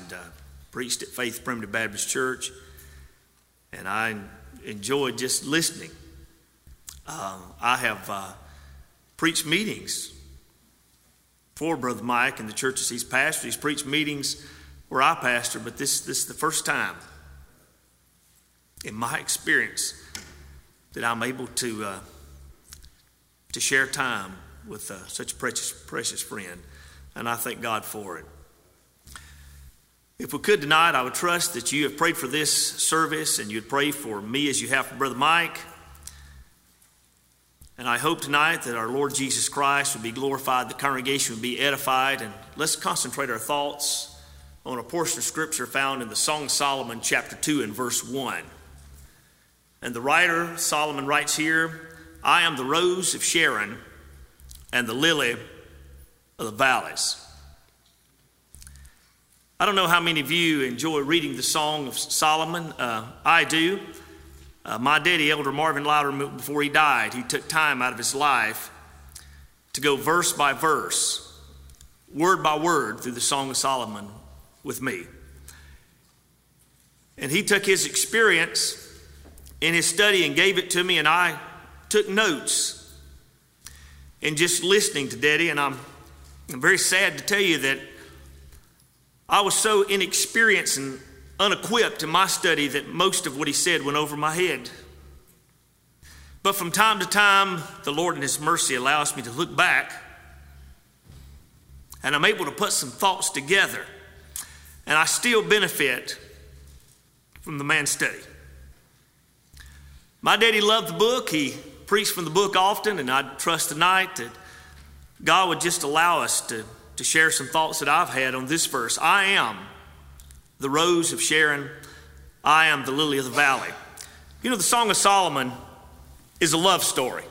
preached at Faith Primitive Baptist Church, and I enjoyed just listening. I have preached meetings for Brother Mike in the churches he's pastored. He's preached meetings where I pastor, but this is the first time in my experience that I'm able to share time with such a precious friend, and I thank God for it. If we could tonight, I would trust that you have prayed for this service and you'd pray for me as you have for Brother Mike. And I hope tonight that our Lord Jesus Christ would be glorified, the congregation would be edified, and let's concentrate our thoughts on a portion of Scripture found in the Song of Solomon, chapter 2 and verse 1. And the writer, Solomon, writes here, "I am the rose of Sharon and the lily of the valleys." I don't know how many of you enjoy reading the Song of Solomon. I do. My daddy, Elder Marvin Loudermilk, before he died, he took time out of his life to go verse by verse, word by word through the Song of Solomon with me. And he took his experience in his study and gave it to me, and I took notes in just listening to Daddy. And I'm very sad to tell you that I was so inexperienced and unequipped in my study that most of what he said went over my head. But from time to time, the Lord in his mercy allows me to look back, and I'm able to put some thoughts together, and I still benefit from the man's study. My daddy loved the book. He preached from the book often, and I trust tonight that God would just allow us to share some thoughts that I've had on this verse. I am the rose of Sharon. I am the lily of the valley. You know, the Song of Solomon is a love story.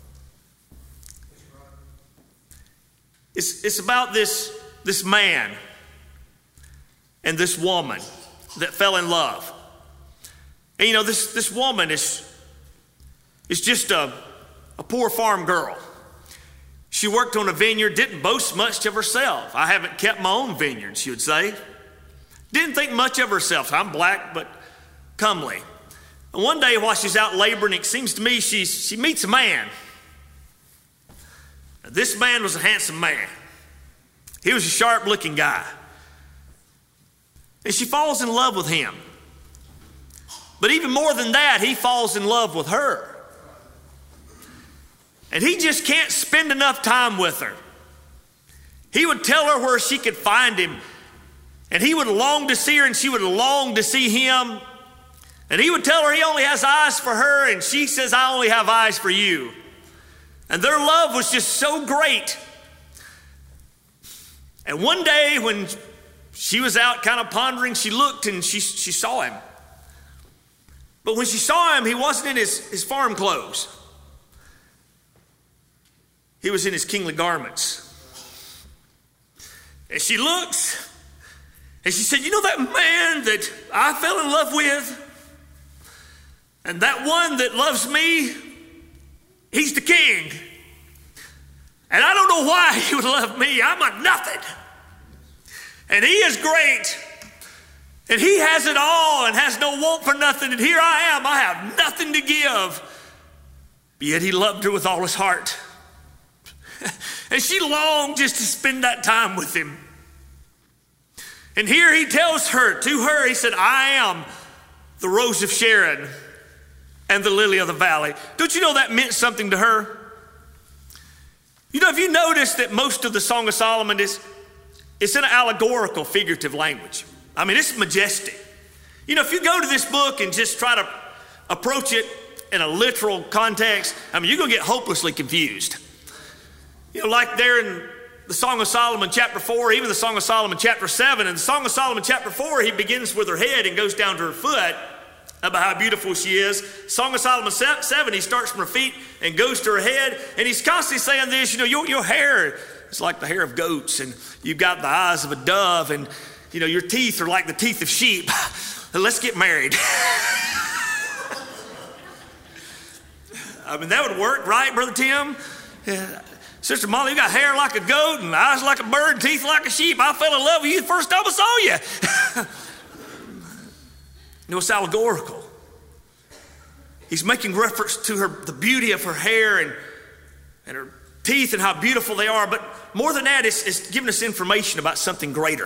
It's about this man and this woman that fell in love. And you know, this woman is just a poor farm girl. She worked on a vineyard, didn't boast much of herself. I haven't kept my own vineyard, she would say. Didn't think much of herself. I'm black, but comely. And one day while she's out laboring, it seems to me she meets a man. Now, this man was a handsome man. He was a sharp-looking guy. And she falls in love with him. But even more than that, he falls in love with her. And he just can't spend enough time with her. He would tell her where she could find him. And he would long to see her, and she would long to see him. And he would tell her he only has eyes for her, and she says, "I only have eyes for you." And their love was just so great. And one day when she was out kind of pondering, she looked and she saw him. But when she saw him, he wasn't in his farm clothes. He was in his kingly garments. And she looked and she said, "You know that man that I fell in love with? And that one that loves me, he's the king. And I don't know why he would love me. I'm a nothing. And he is great. And he has it all and has no want for nothing. And here I am. I have nothing to give." But yet he loved her with all his heart. And she longed just to spend that time with him. And here he tells her, to her, he said, "I am the rose of Sharon and the lily of the valley." Don't you know that meant something to her? You know, if you notice that most of the Song of Solomon it's in an allegorical, figurative language. I mean, it's majestic. You know, if you go to this book and just try to approach it in a literal context, I mean, you're going to get hopelessly confused. You know, like there in the Song of Solomon chapter 4, even the Song of Solomon chapter 7. In the Song of Solomon chapter 4, he begins with her head and goes down to her foot about how beautiful she is. Song of Solomon 7, he starts from her feet and goes to her head. And he's constantly saying this, you know, your hair is like the hair of goats, and you've got the eyes of a dove, and, you know, your teeth are like the teeth of sheep. Let's get married. I mean, that would work, right, Brother Tim? Yeah. Sister Molly, you got hair like a goat and eyes like a bird, teeth like a sheep. I fell in love with you the first time I saw you. It's allegorical. He's making reference to the beauty of her hair and her teeth and how beautiful they are. But more than that, it's giving us information about something greater.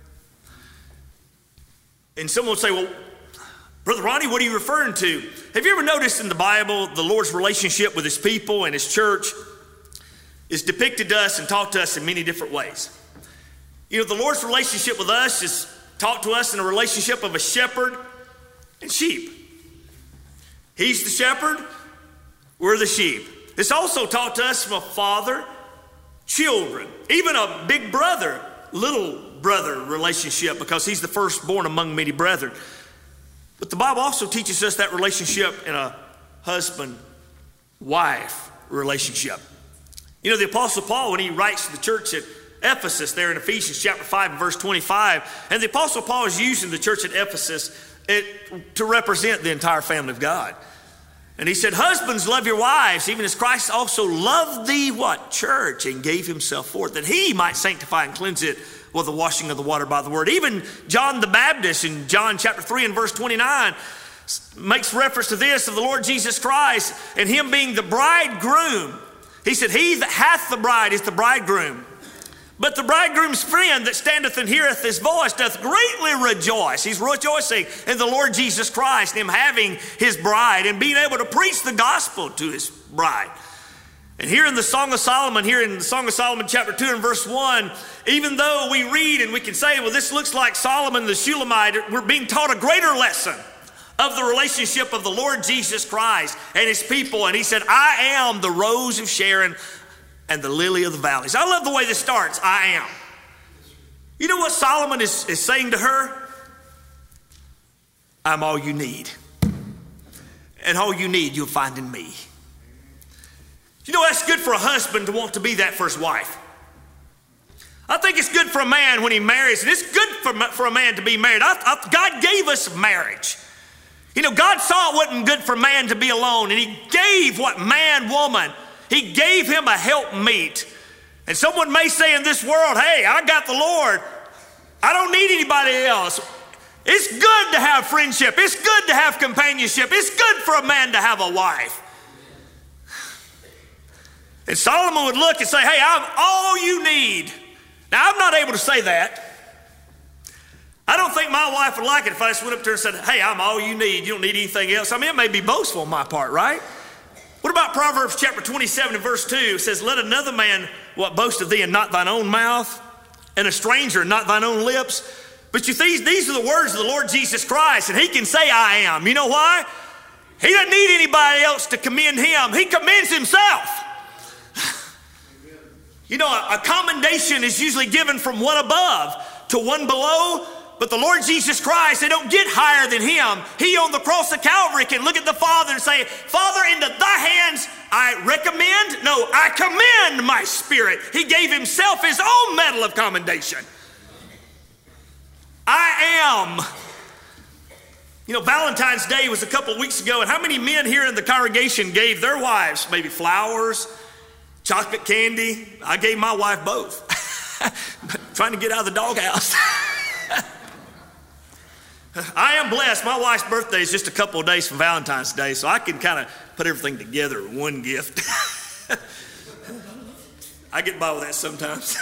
And someone will say, well, Brother Ronnie, what are you referring to? Have you ever noticed in the Bible, the Lord's relationship with his people and his church is depicted to us and taught to us in many different ways? The Lord's relationship with us is taught to us in a relationship of a shepherd and sheep. He's the shepherd, we're the sheep. It's also taught to us from a father, children, even a big brother, little brother relationship, because he's the firstborn among many brethren. But the Bible also teaches us that relationship in a husband-wife relationship. The Apostle Paul, when he writes to the church at Ephesus there in Ephesians chapter 5 and verse 25, and the Apostle Paul is using the church at Ephesus to represent the entire family of God. And he said, husbands, love your wives, even as Christ also loved the what? Church, and gave himself for it, that he might sanctify and cleanse it with the washing of the water by the word. Even John the Baptist in John chapter 3 and verse 29 makes reference to this, of the Lord Jesus Christ and him being the bridegroom. He said, he that hath the bride is the bridegroom. But the bridegroom's friend that standeth and heareth his voice doth greatly rejoice. He's rejoicing in the Lord Jesus Christ, him having his bride and being able to preach the gospel to his bride. And here in the Song of Solomon, chapter 2 and verse 1, even though we read and we can say, well, this looks like Solomon the Shulamite, we're being taught a greater lesson of the relationship of the Lord Jesus Christ and his people. And he said, I am the rose of Sharon and the lily of the valleys. I love the way this starts, I am. You know what Solomon is saying to her? I'm all you need. And all you need, you'll find in me. That's good for a husband to want to be that for his wife. I think it's good for a man when he marries, and it's good for a man to be married. God gave us marriage. God saw it wasn't good for man to be alone, and he gave woman, he gave him a helpmeet. And someone may say in this world, hey, I got the Lord. I don't need anybody else. It's good to have friendship. It's good to have companionship. It's good for a man to have a wife. And Solomon would look and say, hey, I'm all you need. Now, I'm not able to say that. I don't think my wife would like it if I just went up to her and said, hey, I'm all you need. You don't need anything else. It may be boastful on my part, right? What about Proverbs chapter 27 and verse 2? It says, let another man boast of thee and not thine own mouth, and a stranger and not thine own lips. But you see, these are the words of the Lord Jesus Christ, and he can say, I am. You know why? He doesn't need anybody else to commend him. He commends himself. A commendation is usually given from one above to one below, but the Lord Jesus Christ, they don't get higher than him. He on the cross of Calvary can look at the Father and say, Father, into thy hands I commend my spirit. He gave himself his own medal of commendation. I am. Valentine's Day was a couple of weeks ago, and how many men here in the congregation gave their wives maybe flowers, chocolate candy? I gave my wife both. Trying to get out of the doghouse. I am blessed. My wife's birthday is just a couple of days from Valentine's Day, so I can kind of put everything together in one gift. I get by with that sometimes.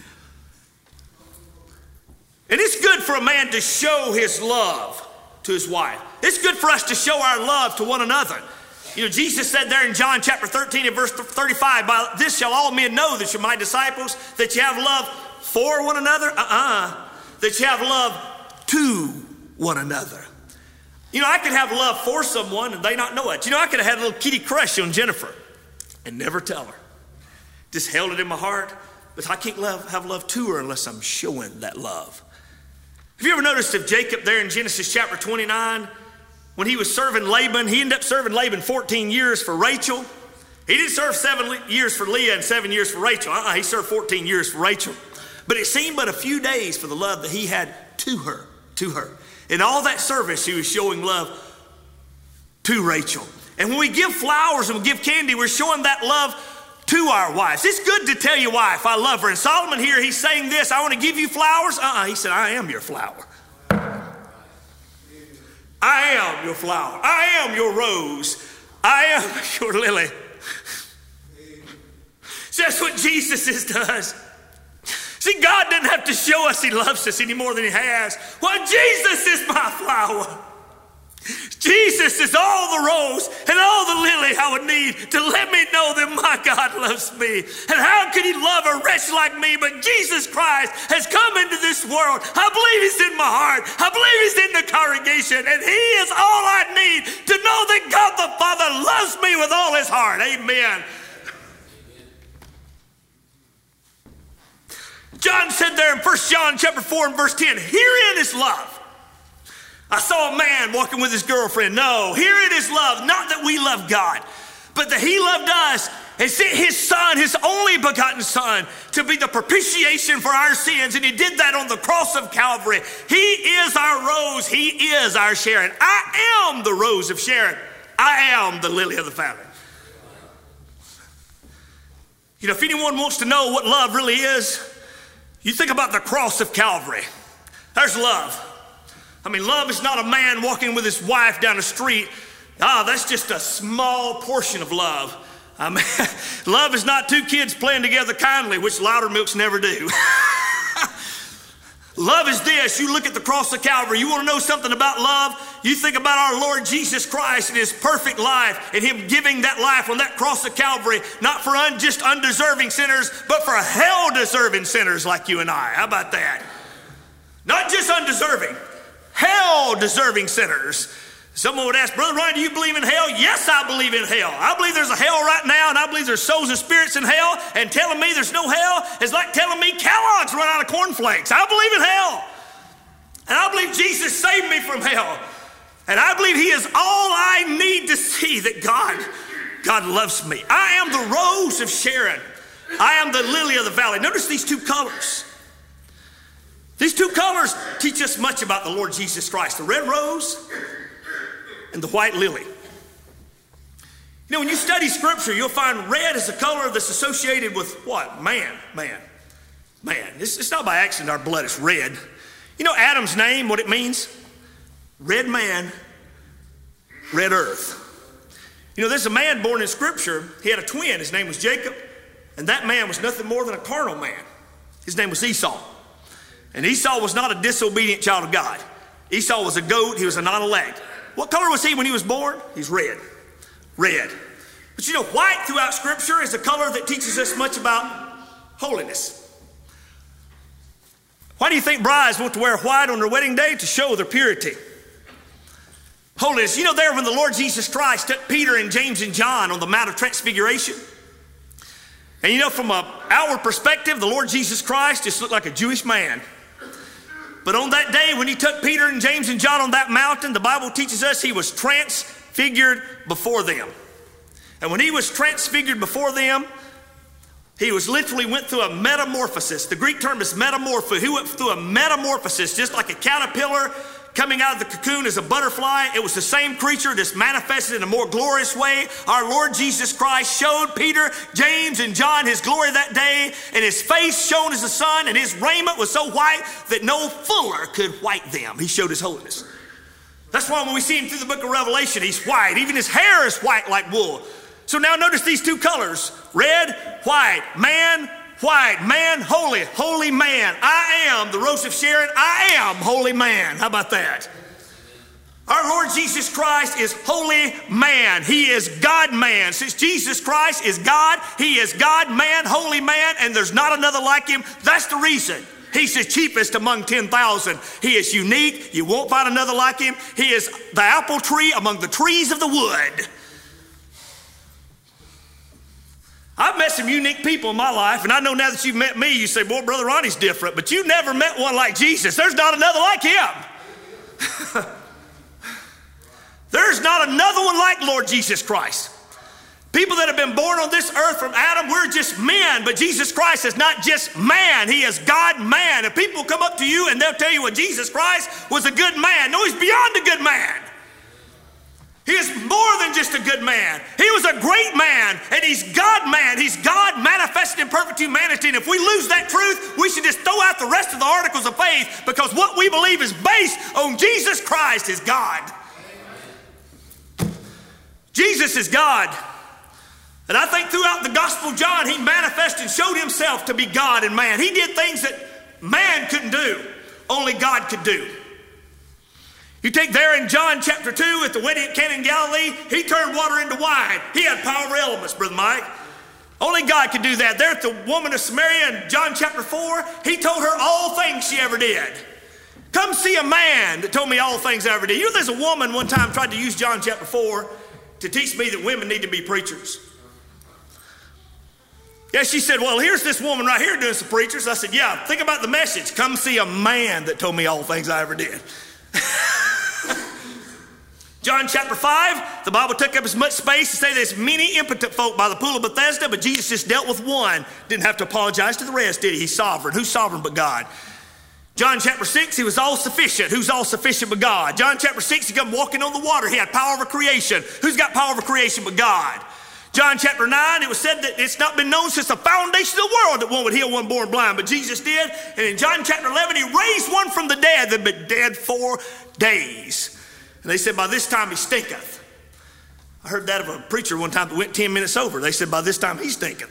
And it's good for a man to show his love to his wife. It's good for us to show our love to one another. Jesus said there in John chapter 13 and verse 35, by this shall all men know that you're my disciples, that you have love for one another, that you have love to one another. I could have love for someone and they not know it. I could have had a little kitty crush on Jennifer and never tell her. Just held it in my heart, but I can't have love to her unless I'm showing that love. Have you ever noticed if Jacob there in Genesis chapter 29, when he was serving Laban, he ended up serving Laban 14 years for Rachel. He didn't serve 7 years for Leah and 7 years for Rachel. He served 14 years for Rachel. But it seemed but a few days for the love that he had to her. In all that service, he was showing love to Rachel. And when we give flowers and we give candy, we're showing that love to our wives. It's good to tell your wife, I love her. And Solomon here, he's saying this, I want to give you flowers. He said, I am your flower. I am your flower. I am your rose. I am your lily. See, that's what Jesus does. See, God didn't have to show us he loves us any more than he has. Well, Jesus is my flower. Jesus is all the rose and all the lily I would need to let me know that my God loves me. And how could he love a wretch like me? But Jesus Christ has come into this world. I believe he's in my heart. I believe he's in the congregation. And he is all I need to know that God the Father loves me with all his heart. Amen. John said there in 1 John chapter 4 and verse 10, herein is love. I saw a man walking with his girlfriend. No, herein is love, not that we love God, but that he loved us and sent his son, his only begotten son, to be the propitiation for our sins. And he did that on the cross of Calvary. He is our rose. He is our Sharon. I am the rose of Sharon. I am the lily of the valley. You know, if anyone wants to know what love really is, you think about the cross of Calvary. There's love. I mean, love is not a man walking with his wife down the street. That's just a small portion of love. I mean, love is not two kids playing together kindly, which Loudermilks never do. Love is this. You look at the cross of Calvary. You want to know something about love? You think about our Lord Jesus Christ and his perfect life and him giving that life on that cross of Calvary, not for just undeserving sinners, but for hell-deserving sinners like you and I. How about that? Not just undeserving, hell-deserving sinners. Someone would ask, Brother Ron, do you believe in hell? Yes, I believe in hell. I believe there's a hell right now, and I believe there's souls and spirits in hell, and telling me there's no hell is like telling me Kellogg's run out of cornflakes. I believe in hell. And I believe Jesus saved me from hell. And I believe he is all I need to see that God loves me. I am the rose of Sharon. I am the lily of the valley. Notice these two colors. These two colors teach us much about the Lord Jesus Christ. The red rose and the white lily. You know, when you study scripture, you'll find red is a color that's associated with what? Man. It's not by accident our blood is red. You know Adam's name, what it means? Red man, red earth. You know, there's a man born in scripture. He had a twin. His name was Jacob. And that man was nothing more than a carnal man. His name was Esau. And Esau was not a disobedient child of God. Esau was a goat. He was a non-elect. What color was he when he was born? He's red. Red. But you know, white throughout scripture is a color that teaches us much about holiness. Why do you think brides want to wear white on their wedding day? To show their purity. Holiness. You know, there when the Lord Jesus Christ took Peter and James and John on the Mount of Transfiguration. And you know, from an outward perspective, the Lord Jesus Christ just looked like a Jewish man. But on that day when he took Peter and James and John on that mountain, the Bible teaches us he was transfigured before them. And when he was transfigured before them, he was literally went through a metamorphosis. The Greek term is metamorpho. He went through a metamorphosis, just like a caterpillar coming out of the cocoon as a butterfly. It was the same creature just manifested in a more glorious way. Our Lord Jesus Christ showed Peter, James, and John his glory that day, and his face shone as the sun, and his raiment was so white that no fuller could white them. He showed his holiness. That's why when we see him through the book of Revelation, he's white. Even his hair is white like wool. So now notice these two colors, red, white, man, holy, holy man. I am the rose of Sharon. I am holy man. How about that? Our Lord Jesus Christ is holy man. He is God man. Since Jesus Christ is God, he is God man, holy man, and there's not another like him. That's the reason. He's the cheapest among 10,000. He is unique. You won't find another like him. He is the apple tree among the trees of the wood. I've met some unique people in my life, and I know now that you've met me, you say, boy, Brother Ronnie's different, but you never met one like Jesus. There's not another like him. There's not another one like Lord Jesus Christ. People that have been born on this earth from Adam, we're just men, but Jesus Christ is not just man. He is God man. And people come up to you and they'll tell you, well, Jesus Christ was a good man. No, he's beyond a good man. He is more than just a good man. He was a great man, and he's God man. He's God manifested in perfect humanity. And if we lose that truth, we should just throw out the rest of the articles of faith, because what we believe is based on Jesus Christ is God. Jesus is God. And I think throughout the Gospel of John, he manifested and showed himself to be God and man. He did things that man couldn't do, only God could do. You take there in John chapter 2 at the wedding at Cana in Galilee, he turned water into wine. He had power over elements, Brother Mike. Only God could do that. There at the woman of Samaria in John chapter 4, he told her all things she ever did. Come see a man that told me all things I ever did. You know, there's a woman one time tried to use John chapter 4 to teach me that women need to be preachers. Yeah, she said, well, here's this woman right here doing some preachers. I said, yeah, think about the message. Come see a man that told me all things I ever did. John chapter 5, the Bible took up as much space to say there's many impotent folk by the pool of Bethesda, but Jesus just dealt with one. Didn't have to apologize to the rest, did he? He's sovereign. Who's sovereign but God? John chapter 6, he was all sufficient. Who's all sufficient but God? John chapter 6, he come walking on the water. He had power over creation. Who's got power over creation but God? John chapter 9, it was said that it's not been known since the foundation of the world that one would heal one born blind, but Jesus did. And in John chapter 11, he raised one from the dead that had been dead 4 days. And they said, by this time he stinketh. I heard that of a preacher one time that went 10 minutes over. They said, by this time he stinketh.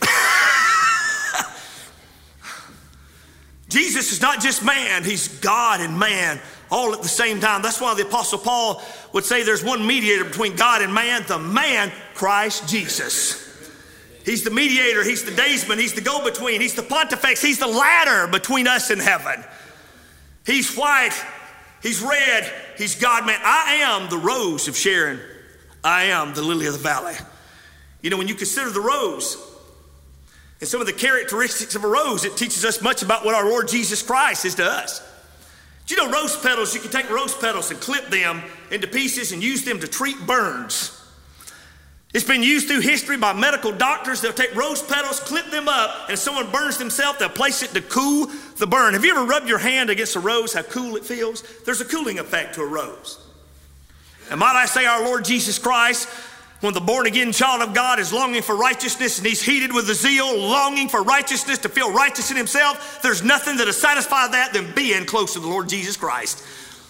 Jesus is not just man, he's God and man all at the same time. That's why the Apostle Paul would say there's one mediator between God and man, the man, Christ Jesus. He's the mediator, he's the daysman, he's the go-between, he's the pontifex, he's the ladder between us and heaven. He's white, he's red, he's God man. I am the rose of Sharon. I am the lily of the valley. You know, when you consider the rose and some of the characteristics of a rose, it teaches us much about what our Lord Jesus Christ is to us. Do you know rose petals, you can take rose petals and clip them into pieces and use them to treat burns. It's been used through history by medical doctors. They'll take rose petals, clip them up, and if someone burns themselves, they'll place it to cool the burn. Have you ever rubbed your hand against a rose, how cool it feels? There's a cooling effect to a rose. And might I say our Lord Jesus Christ, when the born-again child of God is longing for righteousness and he's heated with the zeal, longing for righteousness, to feel righteous in himself, there's nothing that'll satisfy that than being close to the Lord Jesus Christ.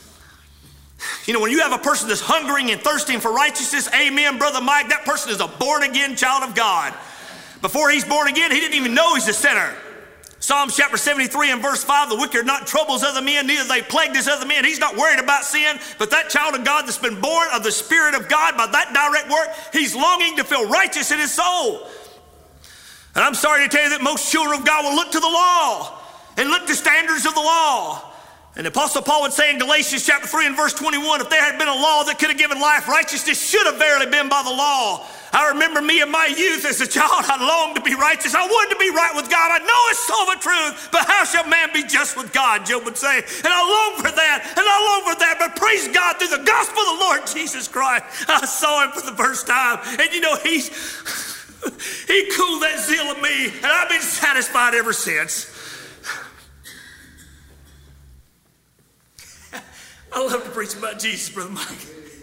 You know, when you have a person that's hungering and thirsting for righteousness, amen, Brother Mike, that person is a born-again child of God. Before he's born again, he didn't even know he's a sinner. Psalms chapter 73 and verse 5, the wicked are not troubles of the men, neither they plagued as other men. He's not worried about sin, but that child of God that's been born of the Spirit of God by that direct work, he's longing to feel righteous in his soul. And I'm sorry to tell you that most children of God will look to the law and look to standards of the law. And the Apostle Paul would say in Galatians chapter 3 and verse 21, if there had been a law that could have given life, righteousness should have verily been by the law. I remember me in my youth as a child, I longed to be righteous. I wanted to be right with God. I know it's so the truth, but how shall man be just with God, Job would say. And I long for that, and I long for that, but praise God, through the gospel of the Lord Jesus Christ, I saw him for the first time. And you know, he cooled that zeal of me, and I've been satisfied ever since. I love to preach about Jesus, Brother Mike.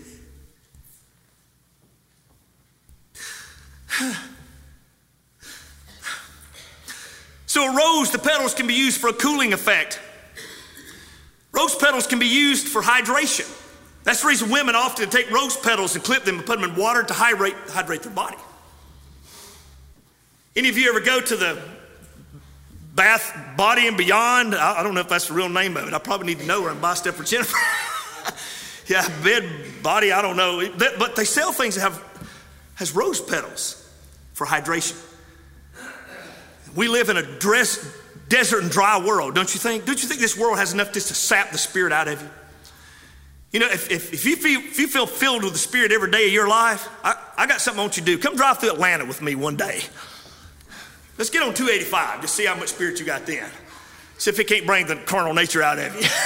So a rose, the petals can be used for a cooling effect. Rose petals can be used for hydration. That's the reason women often take rose petals and clip them and put them in water to hydrate their body. Any of you ever go to the Bath Body and Beyond? I don't know if that's the real name of it. I probably need to know, or I'm buy stuff for Jennifer. Yeah, bed, body, I don't know. But they sell things that has rose petals for hydration. We live in a desert and dry world, don't you think? Don't you think this world has enough just to sap the Spirit out of you? You know, if you feel filled with the Spirit every day of your life, I got something I want you to do. Come drive through Atlanta with me one day. Let's get on 285, just see how much Spirit you got then. See if it can't bring the carnal nature out of you.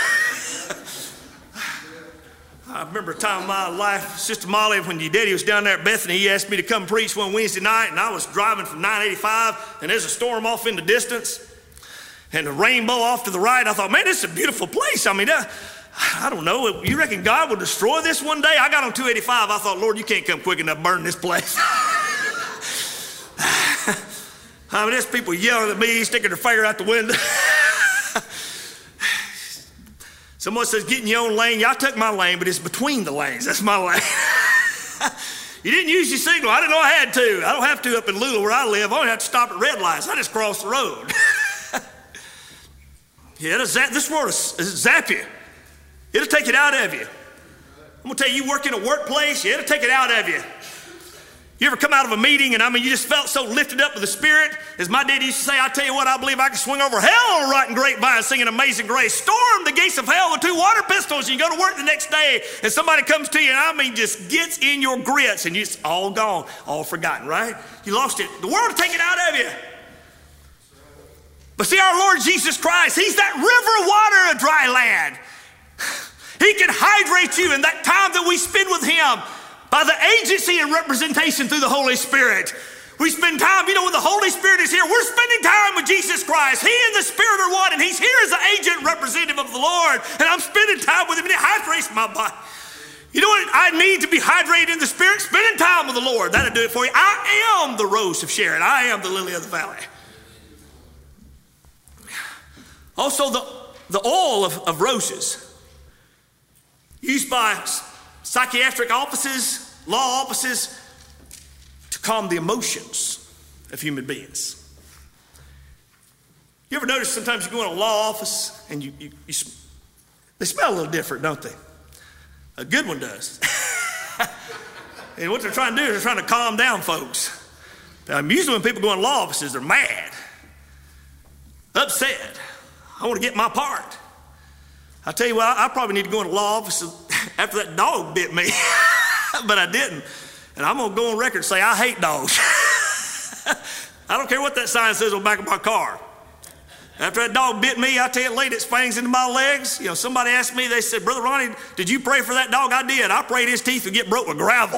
I remember a time in my life, Sister Molly, when your daddy was down there at Bethany, he asked me to come preach one Wednesday night, and I was driving from 985, and there's a storm off in the distance, and a rainbow off to the right. I thought, man, this is a beautiful place. I mean, I don't know. You reckon God will destroy this one day? I got on 285. I thought, Lord, you can't come quick enough to burn this place. I mean, there's people yelling at me, sticking their finger out the window. Someone says, get in your own lane. Yeah, I took my lane, but it's between the lanes. That's my lane. You didn't use your signal. I didn't know I had to. I don't have to up in Lula where I live. I don't have to stop at red lights. I just cross the road. Yeah, this world will zap you. It'll take it out of you. I'm going to tell you, you work in a workplace, yeah, it'll take it out of you. You ever come out of a meeting and you just felt so lifted up with the Spirit? As my daddy used to say, I tell you what, I believe I can swing over hell on a rotten grapevine singing Amazing Grace. Storm the gates of hell with 2 water pistols, and you go to work the next day and somebody comes to you and just gets in your grits and it's all gone, all forgotten, right? You lost it. The world will take it out of you. But see, our Lord Jesus Christ, he's that river of water of dry land. He can hydrate you in that time that we spend with him by the agency and representation through the Holy Spirit. We spend time, when the Holy Spirit is here, we're spending time with Jesus Christ. He and the Spirit are one, and he's here as the agent representative of the Lord, and I'm spending time with him, and it hydrates my body. You know what I need to be hydrated in the Spirit? Spending time with the Lord. That'll do it for you. I am the rose of Sharon. I am the lily of the valley. Also, the oil of roses used by psychiatric offices, law offices, to calm the emotions of human beings. You ever notice sometimes you go in a law office and they smell a little different, don't they? A good one does. And what they're trying to do is they're trying to calm down folks. Usually when people go in law offices, they're mad, upset. I want to get my part. I tell you what, I probably need to go in the law office after that dog bit me, but I didn't. And I'm going to go on record and say I hate dogs. I don't care what that sign says on the back of my car. After that dog bit me, I tell you, it laid its fangs into my legs. Somebody asked me, they said, Brother Ronnie, did you pray for that dog? I did. I prayed his teeth would get broke with gravel.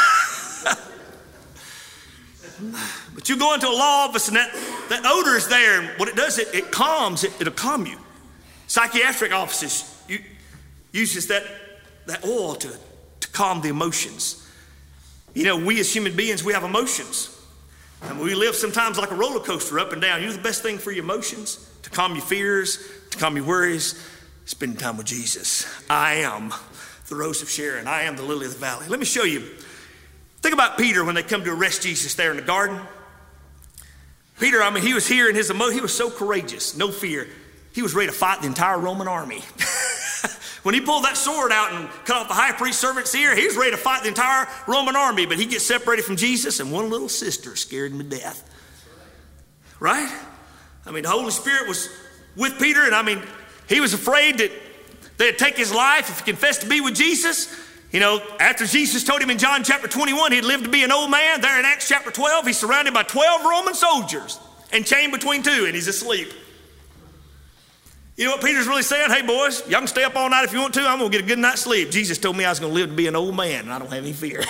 But you go into a law office and that odor is there, and what it does, it calms, it'll calm you. Psychiatric offices uses that oil to calm the emotions. We as human beings, we have emotions. And we live sometimes like a roller coaster up and down. The best thing for your emotions, to calm your fears, to calm your worries, spending time with Jesus. I am the rose of Sharon. I am the lily of the valley. Let me show you. Think about Peter when they come to arrest Jesus there in the garden. Peter, he was here in his emotion. He was so courageous, no fear. He was ready to fight the entire Roman army. When he pulled that sword out and cut off the high priest's servant's ear, he was ready to fight the entire Roman army, but he gets separated from Jesus, and one little sister scared him to death. Right? The Holy Spirit was with Peter, and he was afraid that they'd take his life if he confessed to be with Jesus. After Jesus told him in John chapter 21 he'd lived to be an old man, there in Acts chapter 12, he's surrounded by 12 Roman soldiers and chained between 2, and he's asleep. You know what Peter's really saying? Hey, boys, y'all can stay up all night if you want to. I'm going to get a good night's sleep. Jesus told me I was going to live to be an old man, and I don't have any fear.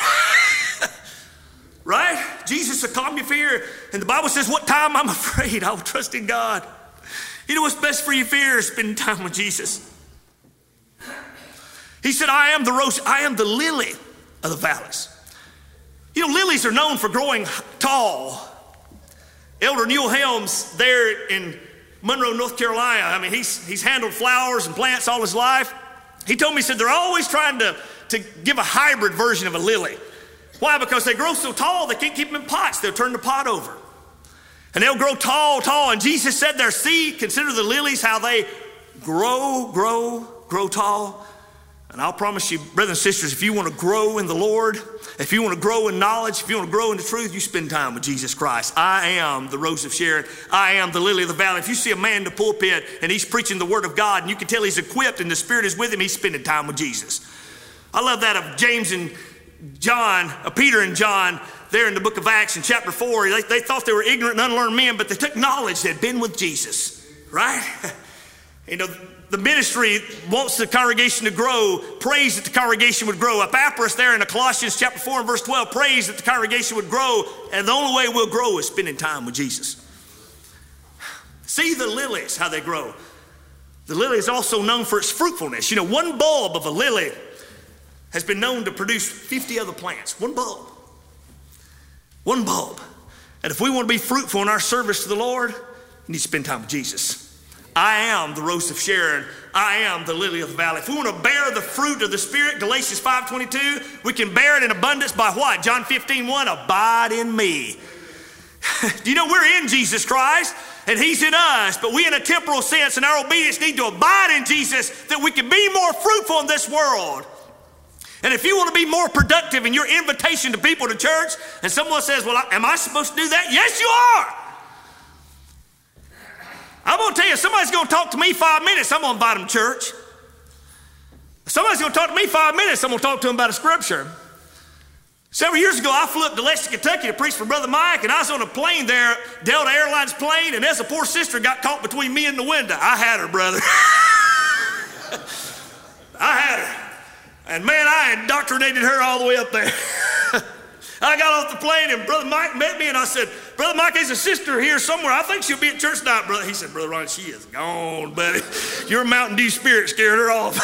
Right? Jesus will calm your fear. And the Bible says, what time I'm afraid, I will trust in God. You know what's best for your fear is spending time with Jesus. He said, I am the rose, I am the lily of the valleys. Lilies are known for growing tall. Elder Newell Helms there in Monroe, North Carolina, he's handled flowers and plants all his life. He told me, he said, they're always trying to give a hybrid version of a lily. Why? Because they grow so tall, they can't keep them in pots. They'll turn the pot over. And they'll grow tall. And Jesus said there, see, consider the lilies, how they grow tall. And I'll promise you, brothers and sisters, if you want to grow in the Lord, if you want to grow in knowledge, if you want to grow in the truth, you spend time with Jesus Christ. I am the rose of Sharon. I am the lily of the valley. If you see a man in the pulpit and he's preaching the word of God and you can tell he's equipped and the Spirit is with him, he's spending time with Jesus. I love that of James and John, Peter and John, there in the book of Acts in chapter 4. They thought they were ignorant and unlearned men, but they took knowledge. They'd been with Jesus, right? The ministry wants the congregation to grow, prays that the congregation would grow. Epaphras there in Colossians chapter 4 and verse 12 prays that the congregation would grow, and the only way we'll grow is spending time with Jesus. See the lilies, how they grow. The lily is also known for its fruitfulness. You know, one bulb of a lily has been known to produce 50 other plants. One bulb. One bulb. And if we want to be fruitful in our service to the Lord, we need to spend time with Jesus. I am the rose of Sharon. I am the lily of the valley. If we want to bear the fruit of the Spirit, Galatians 5:22, we can bear it in abundance by what? John 15:1, abide in me. Do you know we're in Jesus Christ and he's in us, but we in a temporal sense in our obedience need to abide in Jesus that we can be more fruitful in this world. And if you want to be more productive in your invitation to people to church and someone says, well, am I supposed to do that? Yes, you are. I'm going to tell you, if somebody's going to talk to me 5 minutes, I'm going to invite them to church. If somebody's going to talk to me 5 minutes, I'm going to talk to them about a scripture. Several years ago, I flew up to Lexington, Kentucky to preach for Brother Mike, and I was on a plane there, Delta Airlines plane, and as a poor sister got caught between me and the window. I had her, brother. I had her. And man, I indoctrinated her all the way up there. I got off the plane and Brother Mike met me and I said, Brother Mike, there's a sister here somewhere. I think she'll be at church tonight, brother. He said, Brother Ron, she is gone, buddy. Your Mountain Dew spirit scared her off.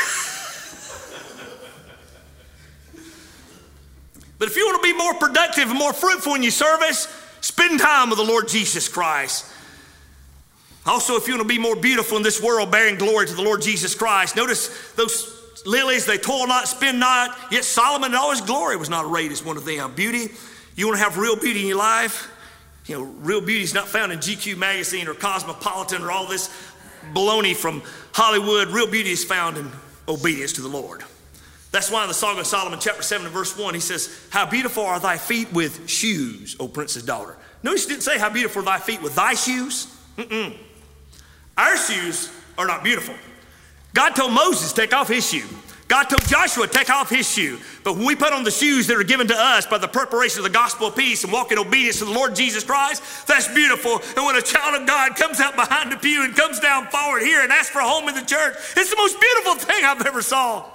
But if you want to be more productive and more fruitful in your service, spend time with the Lord Jesus Christ. Also, if you want to be more beautiful in this world, bearing glory to the Lord Jesus Christ, notice those lilies, they toil not, spin not, yet Solomon in all his glory was not arrayed as one of them. Beauty, you want to have real beauty in your life? You know, real beauty is not found in GQ magazine or Cosmopolitan or all this baloney from Hollywood. Real beauty is found in obedience to the Lord. That's why in the Song of Solomon, chapter 7 and verse 1, he says, how beautiful are thy feet with shoes, O prince's daughter. Notice he didn't say how beautiful are thy feet with thy shoes. Our shoes are not beautiful. God told Moses, take off his shoe. God told Joshua, take off his shoe. But when we put on the shoes that are given to us by the preparation of the gospel of peace and walk in obedience to the Lord Jesus Christ, that's beautiful. And when a child of God comes out behind the pew and comes down forward here and asks for a home in the church, it's the most beautiful thing I've ever saw.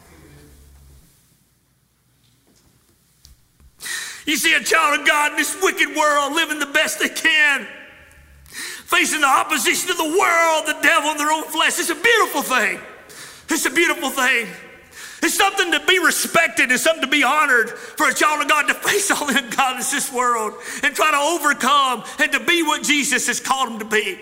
You see a child of God in this wicked world living the best they can, facing the opposition of the world, the devil, and their own flesh. It's a beautiful thing. It's a beautiful thing. It's something to be respected. It's something to be honored for a child of God to face all the ungodliness of this world and try to overcome and to be what Jesus has called him to be.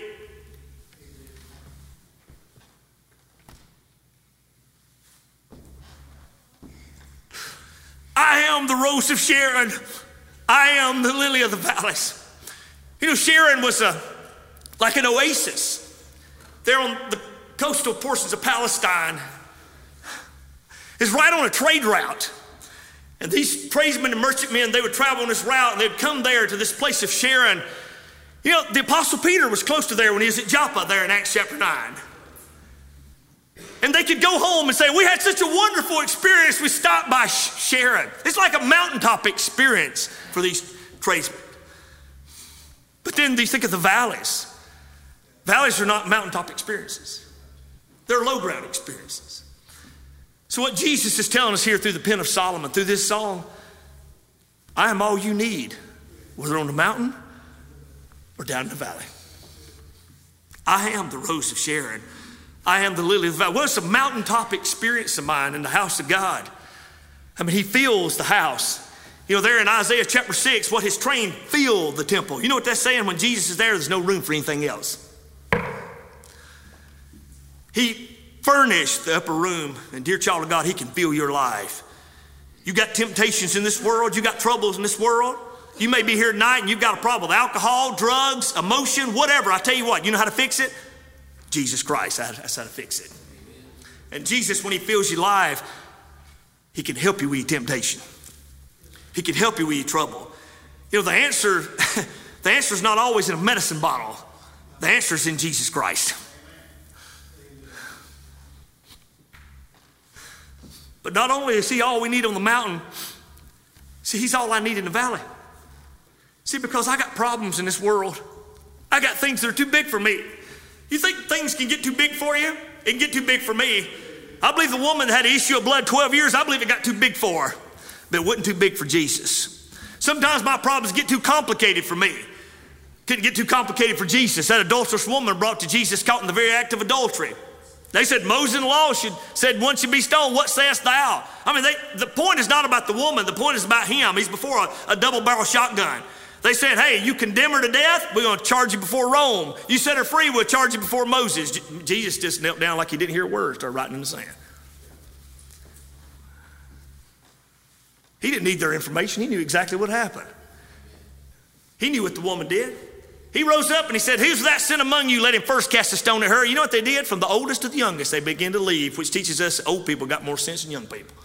I am the rose of Sharon. I am the lily of the valleys. You know, Sharon was like an oasis there on the coastal portions of Palestine. It's right on a trade route. And these tradesmen and merchantmen, they would travel on this route and they'd come there to this place of Sharon. You know, the Apostle Peter was close to there when he was at Joppa there in Acts chapter 9. And they could go home and say, we had such a wonderful experience, we stopped by Sharon. It's like a mountaintop experience for these tradesmen. But then you think of the valleys. Valleys are not mountaintop experiences. They're low ground experiences. So what Jesus is telling us here through the pen of Solomon, through this song, I am all you need, whether on the mountain or down in the valley. I am the rose of Sharon. I am the lily of the valley. Well, it's a mountaintop experience of mine in the house of God. I mean, he fills the house. You know, there in Isaiah chapter 6, what his train filled the temple. You know what that's saying? When Jesus is there, there's no room for anything else. He furnished the upper room, and dear child of God, he can fill your life. You got temptations in this world. You got troubles in this world. You may be here tonight and you've got a problem with alcohol, drugs, emotion, whatever. I tell you what, you know how to fix it? Jesus Christ, that's how to fix it. And Jesus, when he fills your life, he can help you with your temptation. He can help you with your trouble. You know, the answer is not always in a medicine bottle. The answer is in Jesus Christ. But not only is he all we need on the mountain, see, he's all I need in the valley. See, because I got problems in this world. I got things that are too big for me. You think things can get too big for you? It can get too big for me. I believe the woman that had an issue of blood 12 years, I believe it got too big for her, but it wasn't too big for Jesus. Sometimes my problems get too complicated for me. Couldn't get too complicated for Jesus. That adulterous woman brought to Jesus caught in the very act of adultery. They said Moses in the law said one should be stoned. What sayest thou? I mean, the point is not about the woman. The point is about him. He's before a double-barrel shotgun. They said, hey, you condemn her to death, we're going to charge you before Rome. You set her free, we'll charge you before Moses. Jesus just knelt down like he didn't hear a word, started writing in the sand. He didn't need their information. He knew exactly what happened. He knew what the woman did. He rose up and he said, who's that sin among you? Let him first cast a stone at her. You know what they did? From the oldest to the youngest, they began to leave, which teaches us old people got more sense than young people.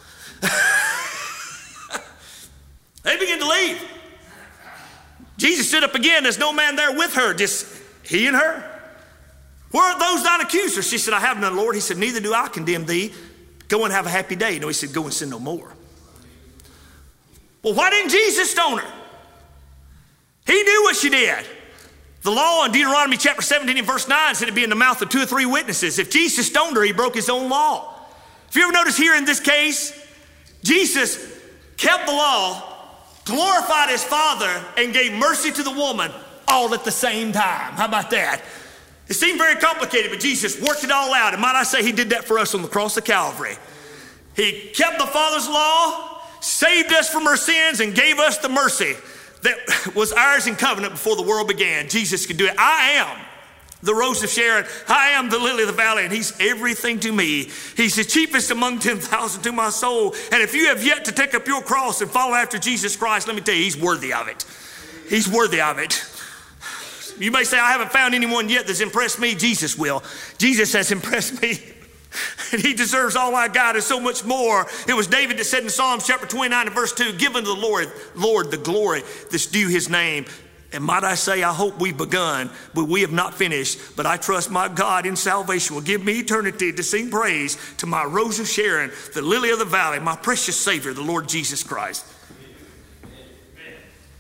They began to leave. Jesus stood up again. There's no man there with her, just he and her. Where are those thine accusers? She said, I have none, Lord. He said, neither do I condemn thee. Go and have a happy day. No, he said, go and sin no more. Well, why didn't Jesus stone her? He knew what she did. The law in Deuteronomy chapter 17 and verse 9 said it'd be in the mouth of 2 or 3 witnesses. If Jesus stoned her, he broke his own law. If you ever notice here in this case, Jesus kept the law, glorified his Father, and gave mercy to the woman all at the same time. How about that? It seemed very complicated, but Jesus worked it all out. And might I say, he did that for us on the cross of Calvary. He kept the Father's law, saved us from our sins, and gave us the mercy that was ours in covenant before the world began. Jesus could do it. I am the rose of Sharon. I am the lily of the valley, and he's everything to me. He's the chiefest among 10,000 to my soul. And if you have yet to take up your cross and follow after Jesus Christ, let me tell you, he's worthy of it. He's worthy of it. You may say, I haven't found anyone yet that's impressed me. Jesus will. Jesus has impressed me. And he deserves all I got and so much more. It was David that said in Psalms chapter 29 and verse 2, give unto the Lord the glory that's due his name. And might I say, I hope we've begun, but we have not finished. But I trust my God in salvation will give me eternity to sing praise to my rose of Sharon, the lily of the valley, my precious Savior, the Lord Jesus Christ.